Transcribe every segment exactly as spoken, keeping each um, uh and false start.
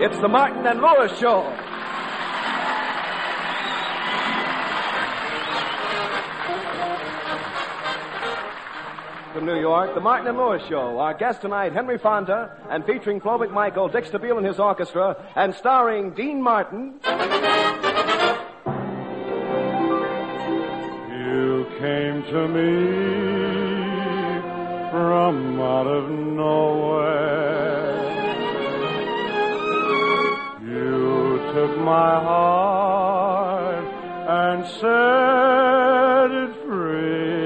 It's the Martin and Lewis Show. From New York, the Martin and Lewis Show. Our guest tonight, Henry Fonda, and featuring Flo McMichael, Dick Stabile and his orchestra, and starring Dean Martin. You came to me from out of nowhere. You took my heart and set it free.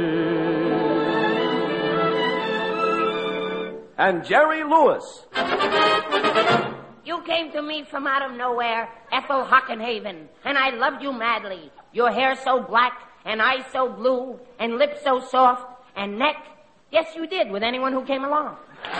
And Jerry Lewis. You came to me from out of nowhere, Ethel Hockenhaven, and I loved you madly. Your hair so black, and eyes so blue, and lips so soft, and neck. Yes, you did, with anyone who came along.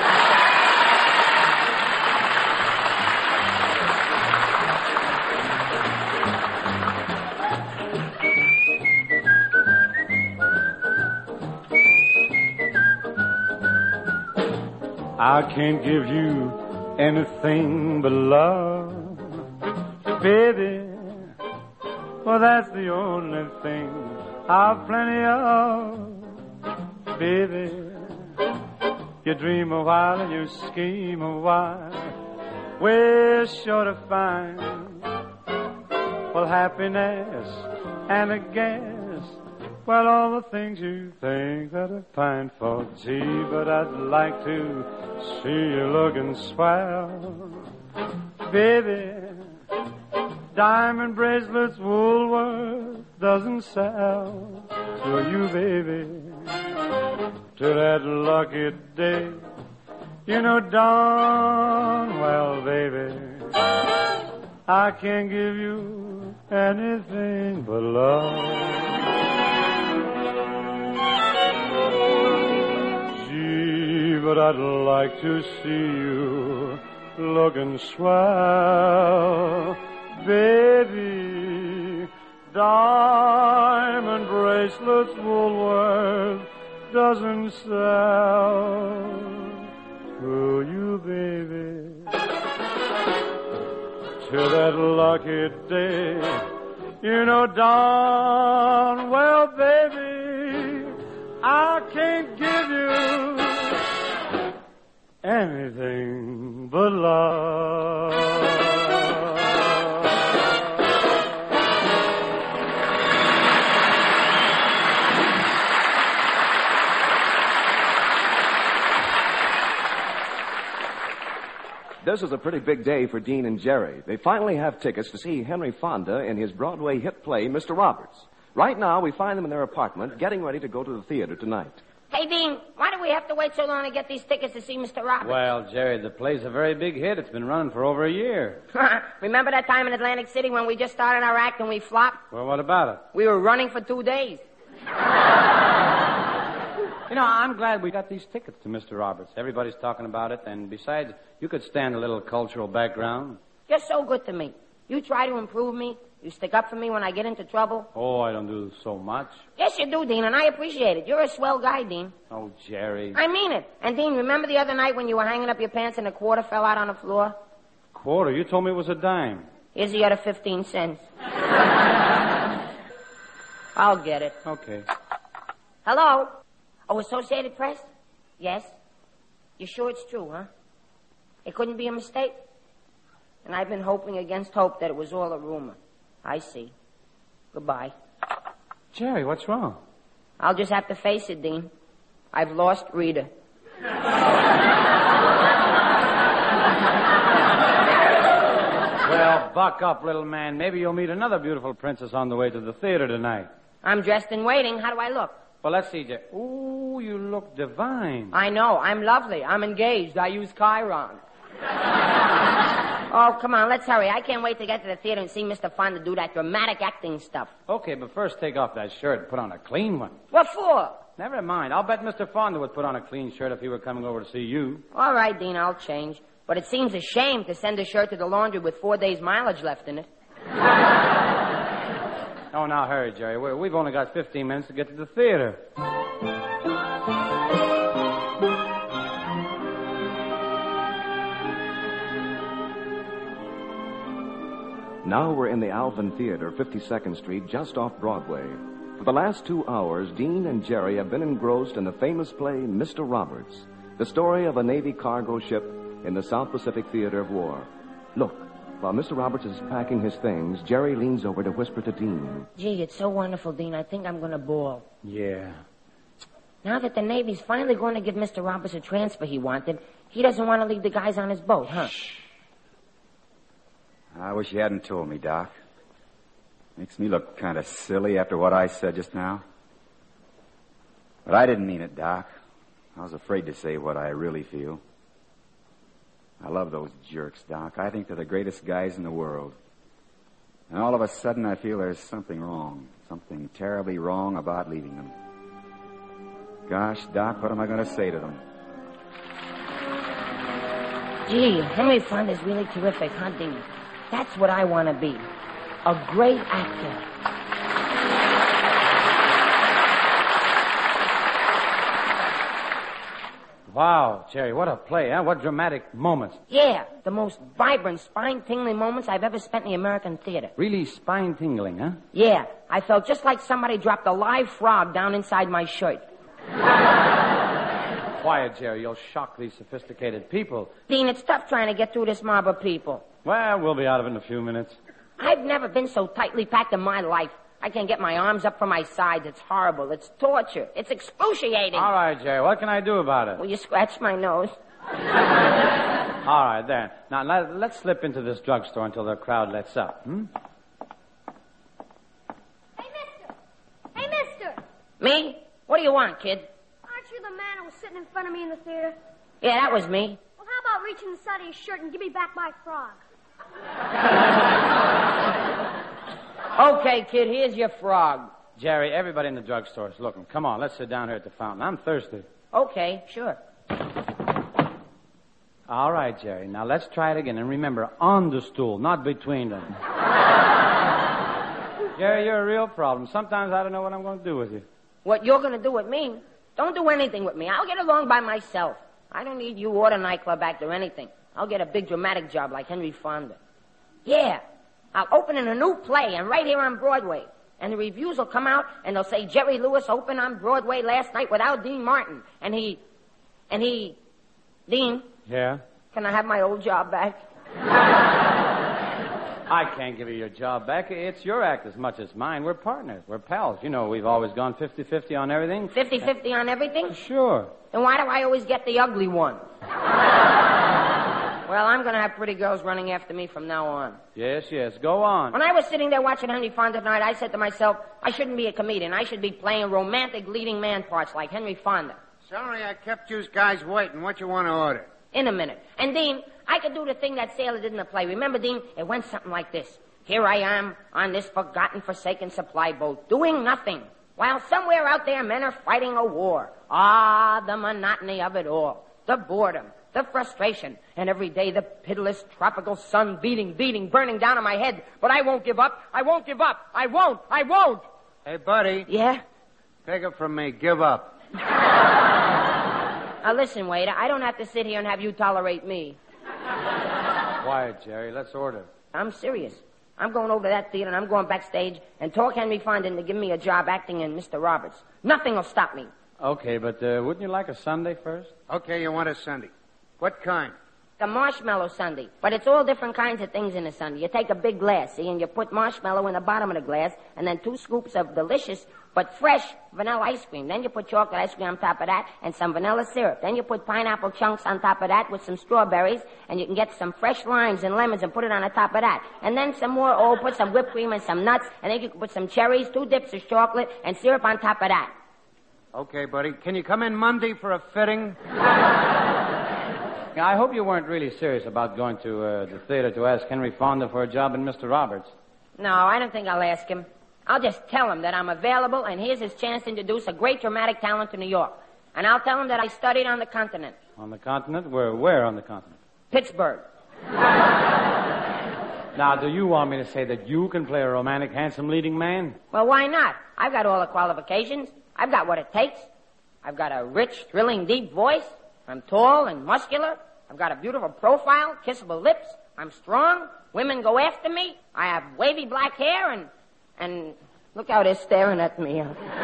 I can't give you anything but love, baby. Well, that's the only thing I've plenty of, baby. You dream a while and you scheme a while, we're sure to find, well, happiness and a guess. Well, all the things you think that are pine for, gee, but I'd like to see you looking swell, baby. Diamond bracelets Woolworth doesn't sell to you, baby. To that lucky day, you know darn well, baby, I can't give you anything but love. But I'd like to see you looking swell, baby. Diamond bracelets Woolworth doesn't sell to you, baby. To that lucky day, you know darn well, baby, I can't give you anything but love. This is a pretty big day for Dean and Jerry. They finally have tickets to see Henry Fonda in his Broadway hit play, Mister Roberts. Right now, we find them in their apartment, getting ready to go to the theater tonight. Hey, Dean, why do we have to wait so long to get these tickets to see Mister Roberts? Well, Jerry, the play's a very big hit. It's been running for over a year. Remember that time in Atlantic City when we just started our act and we flopped? Well, what about it? We were running for two days. You know, I'm glad we got these tickets to Mister Roberts. Everybody's talking about it, and besides, you could stand a little cultural background. You're so good to me. You try to improve me. You stick up for me when I get into trouble. Oh, I don't do so much. Yes, you do, Dean, and I appreciate it. You're a swell guy, Dean. Oh, Jerry. I mean it. And, Dean, remember the other night when you were hanging up your pants and a quarter fell out on the floor? Quarter? You told me it was a dime. Here's the other fifteen cents. I'll get it. Okay. Hello? Oh, Associated Press? Yes? You sure it's true, huh? It couldn't be a mistake? And I've been hoping against hope that it was all a rumor. I see. Goodbye. Jerry, what's wrong? I'll just have to face it, Dean. I've lost Rita. Well, buck up, little man. Maybe you'll meet another beautiful princess on the way to the theater tonight. I'm dressed and waiting. How do I look? Well, let's see, Jerry. Ooh, you look divine. I know. I'm lovely. I'm engaged. I use Chiron. Oh, come on. Let's hurry. I can't wait to get to the theater and see Mister Fonda do that dramatic acting stuff. Okay, but first take off that shirt and put on a clean one. What for? Never mind. I'll bet Mister Fonda would put on a clean shirt if he were coming over to see you. All right, Dean, I'll change. But it seems a shame to send a shirt to the laundry with four days' mileage left in it. Oh, now hurry, Jerry. We're, we've only got fifteen minutes to get to the theater. Now we're in the Alvin Theater, fifty-second Street, just off Broadway. For the last two hours, Dean and Jerry have been engrossed in the famous play, Mister Roberts, the story of a Navy cargo ship in the South Pacific Theater of War. Look, while Mister Roberts is packing his things, Jerry leans over to whisper to Dean. Gee, it's so wonderful, Dean. I think I'm going to bawl. Yeah. Now that the Navy's finally going to give Mister Roberts a transfer he wanted, he doesn't want to leave the guys on his boat, huh? Shh. I wish you hadn't told me, Doc. Makes me look kind of silly after what I said just now. But I didn't mean it, Doc. I was afraid to say what I really feel. I love those jerks, Doc. I think they're the greatest guys in the world. And all of a sudden I feel there's something wrong. Something terribly wrong about leaving them. Gosh, Doc, what am I going to say to them? Gee, Henry Fonda's really terrific, huh, Dean? That's what I want to be. A great actor. Wow, Jerry, what a play, huh? What dramatic moments. Yeah, the most vibrant, spine-tingling moments I've ever spent in the American theater. Really spine-tingling, huh? Yeah, I felt just like somebody dropped a live frog down inside my shirt. Quiet, Jerry. You'll shock these sophisticated people. Dean, it's tough trying to get through this mob of people. Well, we'll be out of it in a few minutes. I've never been so tightly packed in my life. I can't get my arms up from my sides. It's horrible. It's torture. It's excruciating. All right, Jerry. What can I do about it? Will you scratch my nose? All right, there. Now, let, let's slip into this drugstore until the crowd lets up. Hmm? Hey, mister! Hey, mister! Me? What do you want, kid? Aren't you the man who was sitting in front of me in the theater? Yeah, that was me. Well, how about reaching the side of your shirt and give me back my frog? Okay, kid, here's your frog. Jerry, everybody in the drugstore is looking. Come on, let's sit down here at the fountain. I'm thirsty. Okay, sure. All right, Jerry. Now, let's try it again. And remember, on the stool, not between them. Jerry, you're a real problem. Sometimes I don't know what I'm going to do with you. What you're going to do with me? Don't do anything with me. I'll get along by myself. I don't need you or the nightclub act or anything. I'll get a big dramatic job like Henry Fonda. Yeah, I'll open in a new play and right here on Broadway. And the reviews will come out and they'll say Jerry Lewis opened on Broadway last night without Dean Martin. And he, and he, Dean. Yeah? Can I have my old job back? I can't give you your job back. It's your act as much as mine. We're partners. We're pals. You know, we've always gone fifty-fifty on everything. fifty-fifty on everything? Sure. Then why do I always get the ugly one? Well, I'm going to have pretty girls running after me from now on. Yes, yes. Go on. When I was sitting there watching Henry Fonda tonight, I said to myself, I shouldn't be a comedian. I should be playing romantic leading man parts like Henry Fonda. Sorry I kept you guys waiting. What you want to order? In a minute. And, Dean, I could do the thing that sailor did in the play. Remember, Dean? It went something like this. Here I am on this forgotten, forsaken supply boat, doing nothing, while somewhere out there men are fighting a war. Ah, the monotony of it all. The boredom. The frustration. And every day the pitiless tropical sun beating, beating, burning down on my head. But I won't give up. I won't give up. I won't. I won't. Hey, buddy. Yeah? Take it from me. Give up. Now, listen, waiter. I don't have to sit here and have you tolerate me. Quiet, Jerry. Let's order. I'm serious. I'm going over to that theater and I'm going backstage and talk Henry Fonda into giving me a job acting in Mister Roberts. Nothing will stop me. Okay, but uh, wouldn't you like a sundae first? Okay, you want a sundae. What kind? A marshmallow sundae. But it's all different kinds of things in a sundae. You take a big glass, see, and you put marshmallow in the bottom of the glass, and then two scoops of delicious but fresh vanilla ice cream. Then you put chocolate ice cream on top of that and some vanilla syrup. Then you put pineapple chunks on top of that with some strawberries, and you can get some fresh limes and lemons and put it on the top of that. And then some more, oh, put some whipped cream and some nuts, and then you can put some cherries, two dips of chocolate, and syrup on top of that. Okay, buddy. Can you come in Monday for a fitting? I hope you weren't really serious about going to uh, the theater to ask Henry Fonda for a job in Mister Roberts. No, I don't think I'll ask him. I'll just tell him that I'm available, and here's his chance to introduce a great dramatic talent to New York. And I'll tell him that I studied on the continent. On the continent? Where, where on the continent? Pittsburgh. Now, do you want me to say that you can play a romantic, handsome leading man? Well, why not? I've got all the qualifications. I've got what it takes. I've got a rich, thrilling, deep voice. I'm tall and muscular. I've got a beautiful profile, kissable lips. I'm strong. Women go after me. I have wavy black hair and, and look how they're staring at me.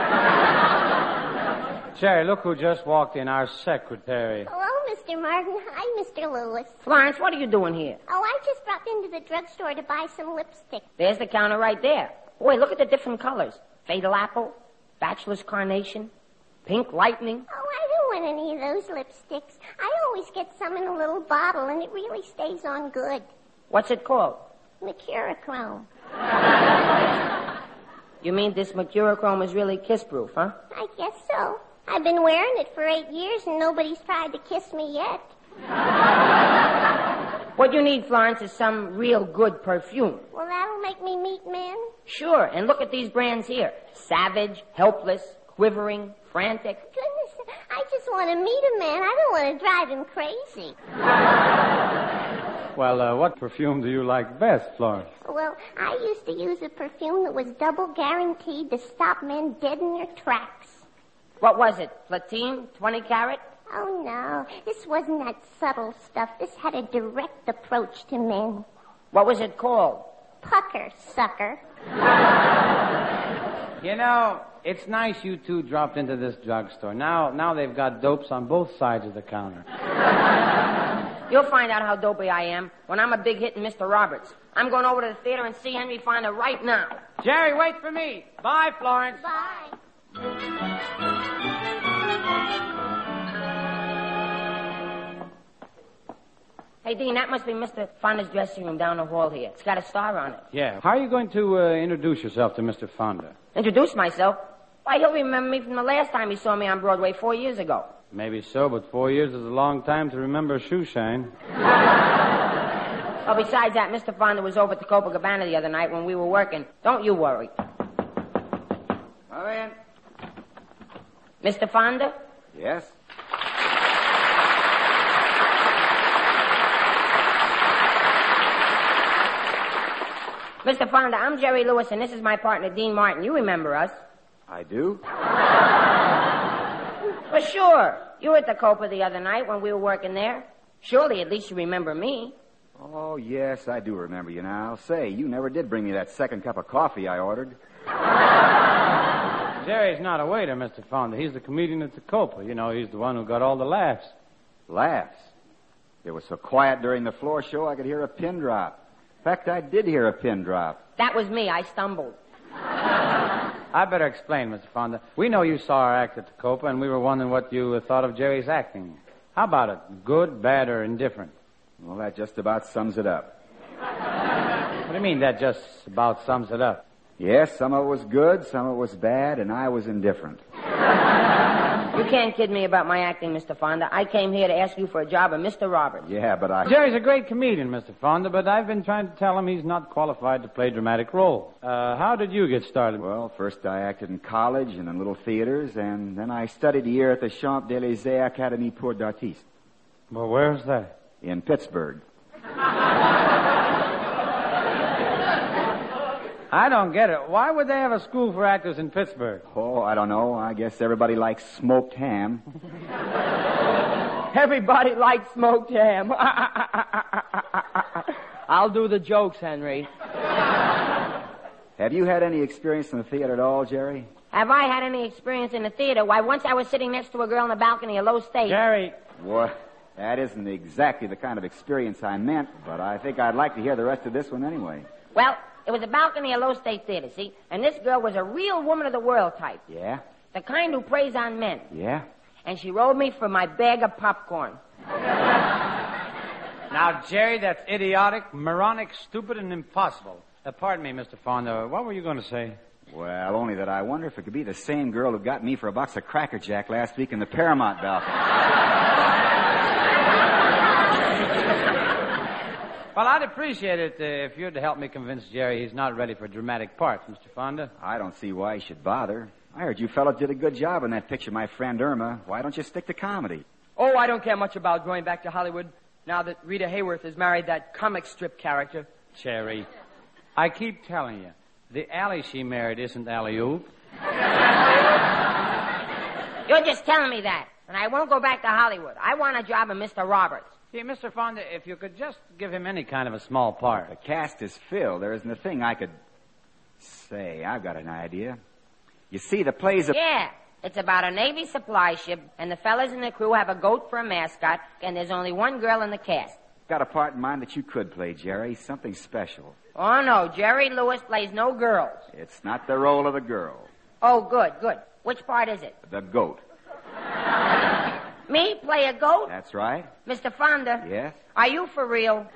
Jerry, look who just walked in, our secretary. Hello, Mister Martin. Hi, Mister Lewis. Florence, what are you doing here? Oh, I just dropped into the drugstore to buy some lipstick. There's the counter right there. Boy, look at the different colors. Fatal apple, bachelor's carnation, pink lightning. Oh, I don't want any of those lipsticks. I always get some in a little bottle, and it really stays on good. What's it called? Mercurochrome. You mean this mercurochrome is really kiss-proof, huh? I guess so. I've been wearing it for eight years, and nobody's tried to kiss me yet. What you need, Florence, is some real good perfume. Well, that'll make me meet men? Sure, and look at these brands here. Savage, helpless, quivering, frantic. Goodness, I just want to meet a man. I don't want to drive him crazy. Well, uh, what perfume do you like best, Florence? Well, I used to use a perfume that was double guaranteed to stop men dead in their tracks. What was it? Platine? twenty carat? Oh, no. This wasn't that subtle stuff. This had a direct approach to men. What was it called? Pucker, sucker. You know, it's nice you two dropped into this drugstore. Now, now they've got dopes on both sides of the counter. You'll find out how dopey I am when I'm a big hit in Mister Roberts. I'm going over to the theater and see Henry Fonda right now. Jerry, wait for me. Bye, Florence. Bye. Hey, Dean, that must be Mister Fonda's dressing room down the hall here. It's got a star on it. Yeah. How are you going to uh, introduce yourself to Mister Fonda? Introduce myself? Why, he'll remember me from the last time he saw me on Broadway four years ago. Maybe so, but four years is a long time to remember a shoe shine. Well, besides that, Mister Fonda was over at the Copacabana the other night when we were working. Don't you worry. Come in. Mister Fonda? Yes? Mister Fonda, I'm Jerry Lewis, and this is my partner, Dean Martin. You remember us. I do? For sure. You were at the Copa the other night when we were working there. Surely at least you remember me. Oh, yes, I do remember you now. Say, you never did bring me that second cup of coffee I ordered. Jerry's not a waiter, Mister Fonda. He's the comedian at the Copa. You know, he's the one who got all the laughs. Laughs? It was so quiet during the floor show I could hear a pin drop. In fact, I did hear a pin drop. That was me. I stumbled. I better explain, Mister Fonda. We know you saw our act at the Copa, and we were wondering what you uh, thought of Jerry's acting. How about it? Good, bad, or indifferent? Well, that just about sums it up. What do you mean that just about sums it up? Yes, some of it was good, some of it was bad, and I was indifferent. You can't kid me about my acting, Mister Fonda. I came here to ask you for a job of Mister Roberts. Yeah, but I... Jerry's a great comedian, Mister Fonda, but I've been trying to tell him he's not qualified to play dramatic roles. Uh, how did you get started? Well, first I acted in college and in little theaters, and then I studied a year at the Champs-Élysées Académie pour d'Artistes. Well, where's that? In Pittsburgh. I don't get it. Why would they have a school for actors in Pittsburgh? Oh, I don't know. I guess everybody likes smoked ham. Everybody likes smoked ham. I'll do the jokes, Henry. Have you had any experience in the theater at all, Jerry? Have I had any experience in the theater? Why, once I was sitting next to a girl in the balcony of Low State. Jerry. What? That isn't exactly the kind of experience I meant, but I think I'd like to hear the rest of this one anyway. Well, it was a balcony of Low State Theater, see? And this girl was a real woman of the world type. Yeah? The kind who preys on men. Yeah? And she rode me for my bag of popcorn. Now, Jerry, that's idiotic, moronic, stupid, and impossible. Uh, pardon me, Mister Fonda. What were you going to say? Well, only that I wonder if it could be the same girl who got me for a box of Cracker Jack last week in the Paramount balcony. Well, I'd appreciate it uh, if you'd help me convince Jerry he's not ready for dramatic parts, Mister Fonda. I don't see why he should bother. I heard you fellas did a good job in that picture, my friend Irma. Why don't you stick to comedy? Oh, I don't care much about going back to Hollywood now that Rita Hayworth has married that comic strip character. Jerry, I keep telling you, the alley she married isn't alley-oop. You're just telling me that. And I won't go back to Hollywood. I want a job of Mister Roberts. Gee, Mister Fonda, if you could just give him any kind of a small part. The cast is filled. There isn't a thing I could say. I've got an idea. You see, the play's a... Yeah, it's about a Navy supply ship, and the fellas in the crew have a goat for a mascot, and there's only one girl in the cast. Got a part in mind that you could play, Jerry. Something special. Oh, no, Jerry Lewis plays no girls. It's not the role of the girl. Oh, good, good. Which part is it? The goat. Me play a goat? That's right. Mister Fonda? Yes? Are you for real?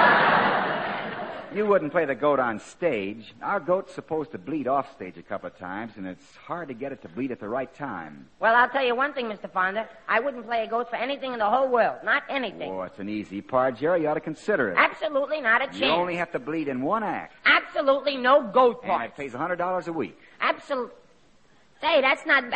You wouldn't play the goat on stage. Our goat's supposed to bleed off stage a couple of times, and it's hard to get it to bleed at the right time. Well, I'll tell you one thing, Mister Fonda. I wouldn't play a goat for anything in the whole world. Not anything. Oh, it's an easy part, Jerry. You ought to consider it. Absolutely not a chance. You only have to bleed in one act. Absolutely no goat And parts. it pays one hundred dollars a week. Absolutely. Say, that's not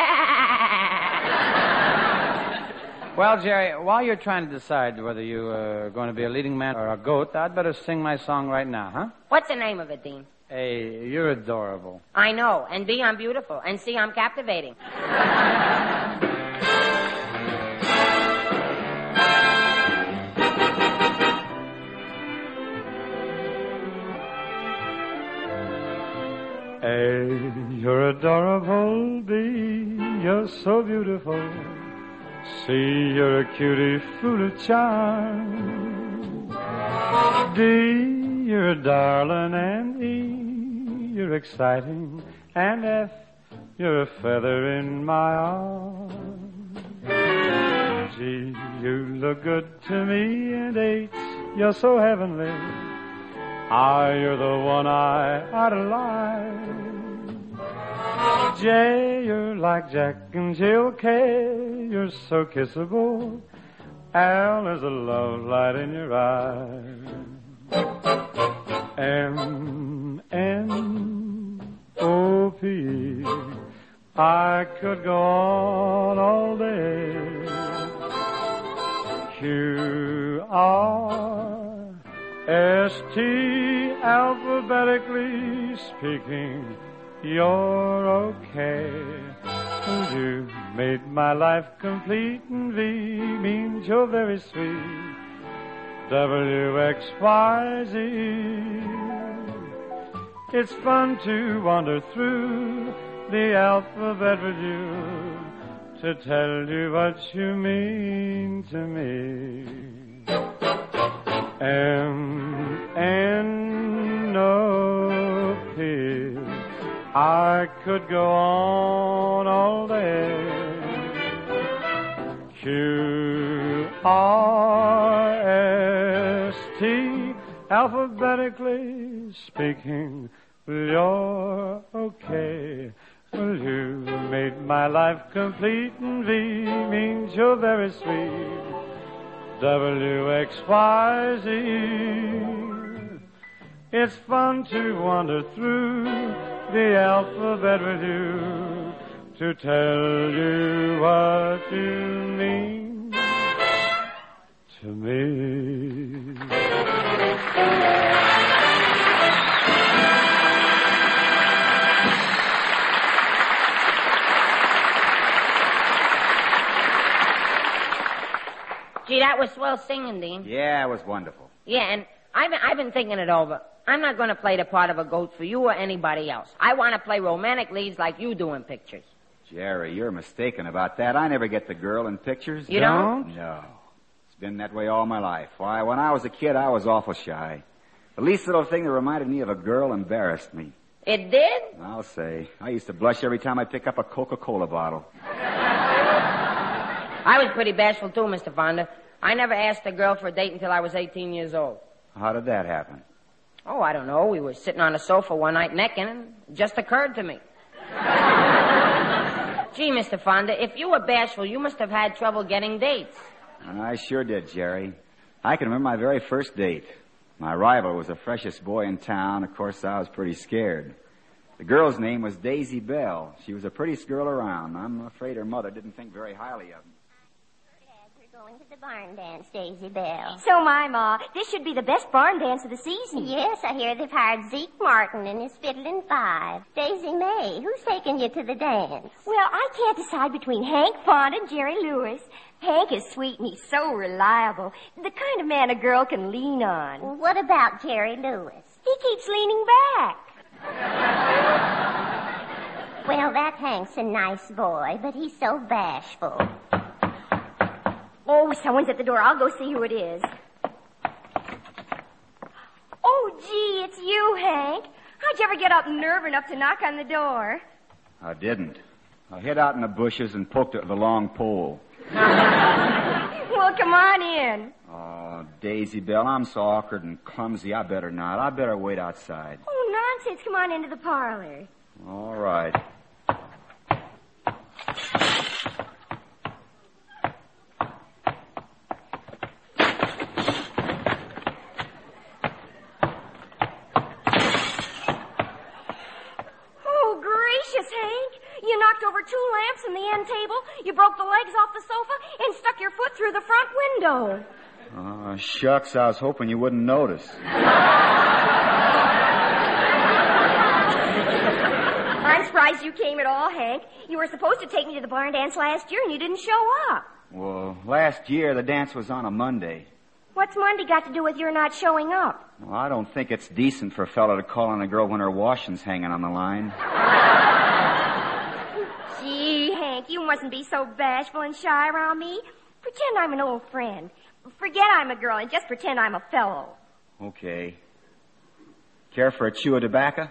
bad. Well, Jerry, while you're trying to decide whether you are going to be a leading man or a goat, I'd better sing my song right now, huh? What's the name of it, Dean? Hey, you're adorable. I know. And B, I'm beautiful. And C, I'm captivating. A, you're adorable. B, you're so beautiful. C, you're a cutie full of charm. D, you're a darling. And E, you're exciting. And F, you're a feather in my arm. G, you look good to me. And H, you're so heavenly. I, you're the one I idolize. J, you're like Jack and Jill. K, you're so kissable. L, there's a love light in your eyes. M, N, O, P, I could go on all day. Q, R, S, T, alphabetically speaking, you're okay. You made my life complete, and V means you're very sweet. W, X, Y, Z. It's fun to wander through the alphabet with you to tell you what you mean to me. M, N, O, P, I could go on all day. Q, R, S, T, alphabetically speaking, well, you're okay. Well, you made my life complete, and V means you're very sweet. W, X, Y, Z. It's fun to wander through the alphabet with you to tell you what you mean to me. Gee, that was swell singing, Dean. Yeah, it was wonderful. Yeah, and I've been, I've been thinking it over. I'm not going to play the part of a goat for you or anybody else. I want to play romantic leads like you do in pictures. Jerry, you're mistaken about that. I never get the girl in pictures. You don't? No. It's been that way all my life. Why, when I was a kid, I was awful shy. The least little thing that reminded me of a girl embarrassed me. It did? I'll say. I used to blush every time I pick up a Coca-Cola bottle. I was pretty bashful, too, Mister Fonda. I never asked a girl for a date until I was eighteen years old. How did that happen? Oh, I don't know. We were sitting on a sofa one night necking, and it just occurred to me. Gee, Mister Fonda, if you were bashful, you must have had trouble getting dates. I sure did, Jerry. I can remember my very first date. My rival was the freshest boy in town. Of course, I was pretty scared. The girl's name was Daisy Bell. She was the prettiest girl around. I'm afraid her mother didn't think very highly of me. We're going to the barn dance, Daisy Bell. So my Ma, this should be the best barn dance of the season. Yes, I hear they've hired Zeke Martin and his fiddling five. Daisy May, who's taking you to the dance? Well, I can't decide between Hank Fonda and Jerry Lewis. Hank is sweet and he's so reliable. The kind of man a girl can lean on. What about Jerry Lewis? He keeps leaning back. Well, that Hank's a nice boy, but he's so bashful. Oh, someone's at the door. I'll go see who it is. Oh, gee, it's you, Hank. How'd you ever get up nerve enough to knock on the door? I didn't. I hid out in the bushes and poked it with a long pole. Well, come on in. Oh, Daisy Bell, I'm so awkward and clumsy. I better not. I better wait outside. Oh, nonsense. Come on into the parlor. All right. Oh, gracious, Hank. You knocked over two lamps and the end table, you broke the legs off the sofa, and stuck your foot through the front window. Oh, shucks, I was hoping you wouldn't notice. I'm surprised you came at all, Hank. You were supposed to take me to the barn dance last year, and you didn't show up. Well, last year the dance was on a Monday. What's Monday got to do with your not showing up? Well, I don't think it's decent for a fellow to call on a girl when her washing's hanging on the line. Gee, Hank, you mustn't be so bashful and shy around me. Pretend I'm an old friend. Forget I'm a girl and just pretend I'm a fellow. Okay. Care for a chew of tobacco?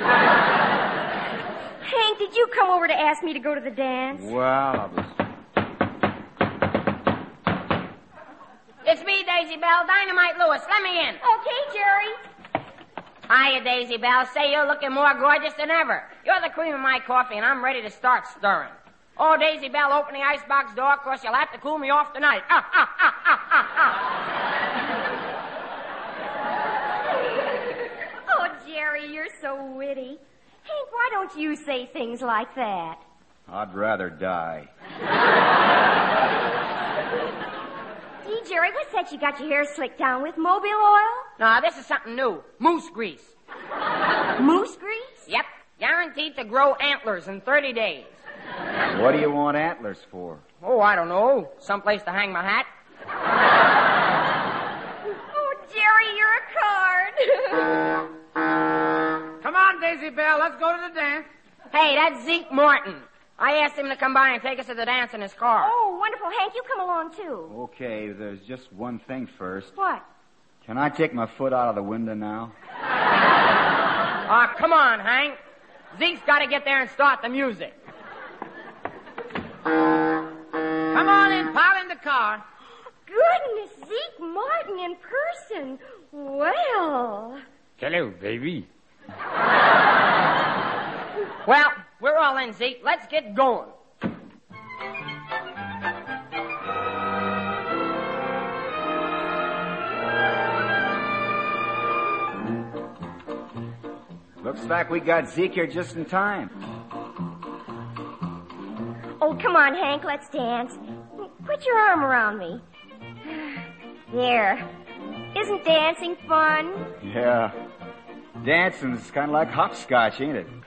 Hank, did you come over to ask me to go to the dance? Well, I was... It's me, Daisy Bell, Dynamite Lewis. Let me in. Okay, Jerry. Hiya, Daisy Bell. Say, you're looking more gorgeous than ever. You're the cream of my coffee, and I'm ready to start stirring. Oh, Daisy Bell, open the icebox door. Of course, you'll have to cool me off tonight. Ah, ah, ah, ah, ah, ah. Oh, Jerry, you're so witty. Hank, why don't you say things like that? I'd rather die. Gee, Jerry, what's that you got your hair slicked down with? Mobile oil? No, this is something new. Moose grease. Moose grease? Yep. Guaranteed to grow antlers in thirty days. What do you want antlers for? Oh, I don't know. Someplace to hang my hat. Oh, Jerry, you're a card. Come on, Daisy Bell. Let's go to the dance. Hey, that's Zeke Martin. I asked him to come by and take us to the dance in his car. Oh, wonderful. Hank, you come along, too. Okay, there's just one thing first. What? Can I take my foot out of the window now? Ah, come on, Hank. Zeke's got to get there and start the music. Come on in, pile in the car. Goodness, Zeke Martin in person. Well. Hello, baby. Well, we're all in, Zeke. Let's get going. Looks like we got Zeke here just in time. Oh, come on, Hank, let's dance. Put your arm around me. There. Isn't dancing fun? Yeah. Dancing's kind of like hopscotch, ain't it?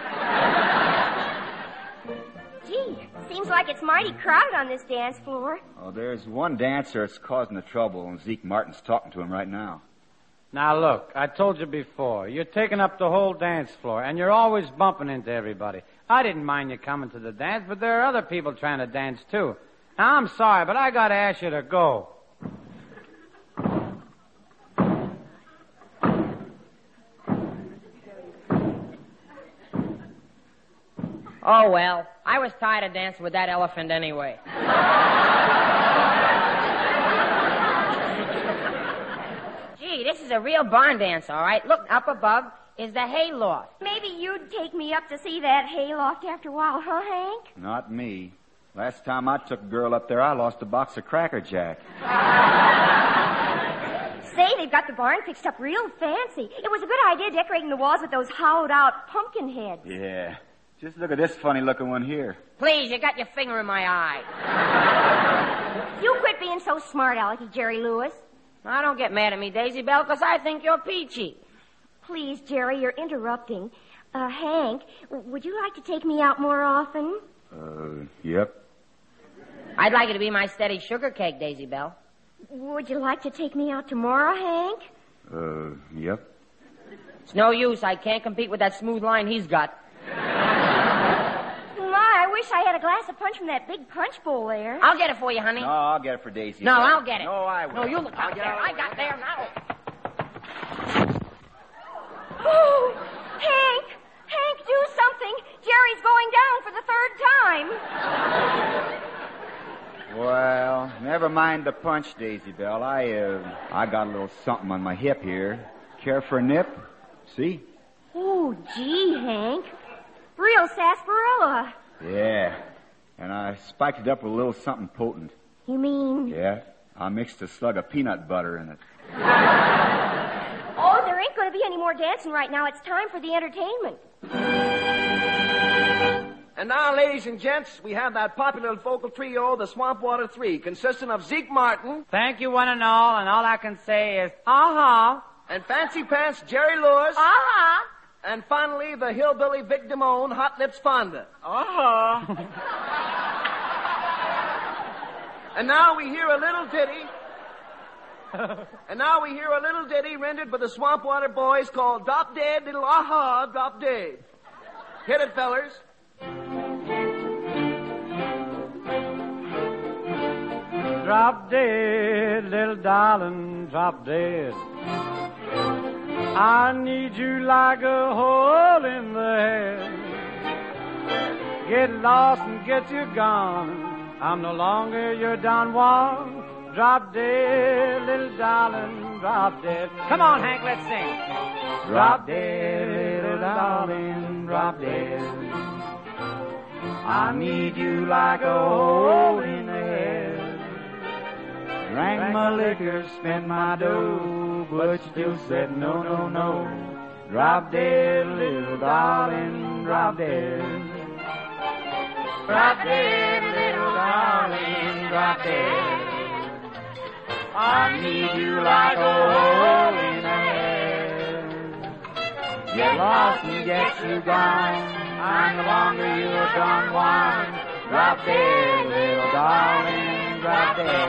Gee, seems like it's mighty crowded on this dance floor. Oh, there's one dancer that's causing the trouble, and Zeke Martin's talking to him right now. Now, look, I told you before, you're taking up the whole dance floor, and you're always bumping into everybody. I didn't mind you coming to the dance, but there are other people trying to dance, too. Now, I'm sorry, but I gotta ask you to go. Oh, well, I was tired of dancing with that elephant anyway. Gee, this is a real barn dance, all right. Look, up above is the hayloft. Maybe you'd take me up to see that hayloft after a while, huh, Hank? Not me. Last time I took a girl up there, I lost a box of Cracker Jack. Say, they've got the barn fixed up real fancy. It was a good idea decorating the walls with those hollowed-out pumpkin heads. Yeah. Just look at this funny-looking one here. Please, you got your finger in my eye. You quit being so smart, Alecky, Jerry Lewis. Now, don't get mad at me, Daisy Bell, because I think you're peachy. Please, Jerry, you're interrupting. Uh, Hank, w- would you like to take me out more often? Uh, yep. I'd like you to be my steady sugar cake, Daisy Belle. Would you like to take me out tomorrow, Hank? Uh, yep. It's no use. I can't compete with that smooth line he's got. My, I wish I had a glass of punch from that big punch bowl there. I'll get it for you, honey. No, I'll get it for Daisy. No, I'll get it. No, I will. No, you look I'll out get there. it. I got there now. Oh, Hank! Hank, do something! Jerry's going down for the third time. Well, never mind the punch, Daisy Belle. I, uh, I got a little something on my hip here. Care for a nip? See? Oh, gee, Hank. Real sarsaparilla. Yeah. And I spiked it up with a little something potent. You mean? Yeah. I mixed a slug of peanut butter in it. Oh, there ain't going to be any more dancing right now. It's time for the entertainment. And now, ladies and gents, we have that popular vocal trio, the Swampwater Three, consisting of Zeke Martin. Thank you, one and all, and all I can say is, ha-ha. And Fancy Pants Jerry Lewis. Uh-huh. And finally, the hillbilly Vic Damone, Hot Lips Fonda. Uh-huh. And now we hear a little ditty. And now we hear a little ditty rendered by the Swampwater Boys called Drop Dead Little Aha, Drop Dead. Hit it, fellers. Drop dead, little darling, drop dead. I need you like a hole in the head. Get lost and get you gone. I'm no longer your Don Juan. Drop dead, little darling, drop dead. Come on, Hank, let's sing. Drop dead, little darling, drop dead. I need you like a hole in the head. Drank my liquor, spent my dough, but you still said no, no, no. Drop dead, little darling, drop dead. Drop dead, little darling, drop dead. I need you like a hole in the head. Get lost and get you gone. I'm no longer your Don Juan. Drop dead, little darling, drop dead.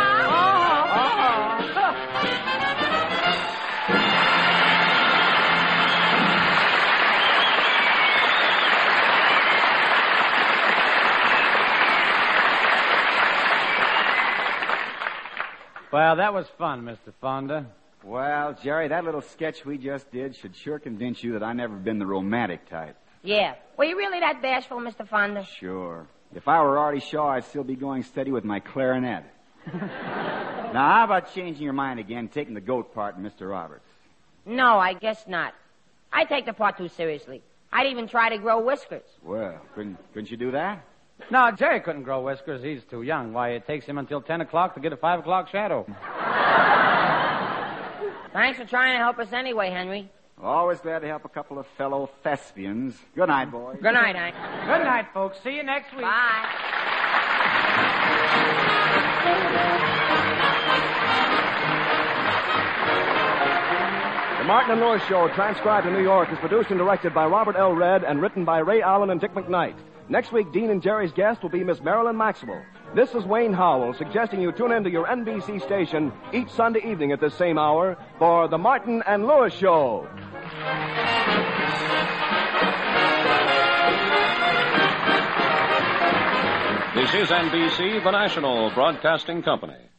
Well, that was fun, Mister Fonda. Well, Jerry, that little sketch we just did should sure convince you that I've never been the romantic type. Yeah. Were you really that bashful, Mister Fonda? Sure. If I were Artie Shaw, I'd still be going steady with my clarinet. Now, how about changing your mind again, taking the goat part in Mister Roberts? No, I guess not. I take the part too seriously. I'd even try to grow whiskers. Well, couldn't, couldn't you do that? No, Jerry couldn't grow whiskers. He's too young. Why, it takes him until ten o'clock to get a five o'clock shadow. Thanks for trying to help us anyway, Henry. Always glad to help a couple of fellow thespians. Good night, boys. Good night, Hank. Good night, folks. See you next week. Bye. The Martin and Lewis Show, transcribed in New York, is produced and directed by Robert L. Redd and written by Ray Allen and Dick McKnight. Next week, Dean and Jerry's guest will be Miss Marilyn Maxwell. This is Wayne Howell suggesting you tune in to your N B C station each Sunday evening at this same hour for The Martin and Lewis Show. This is N B C, the national broadcasting company.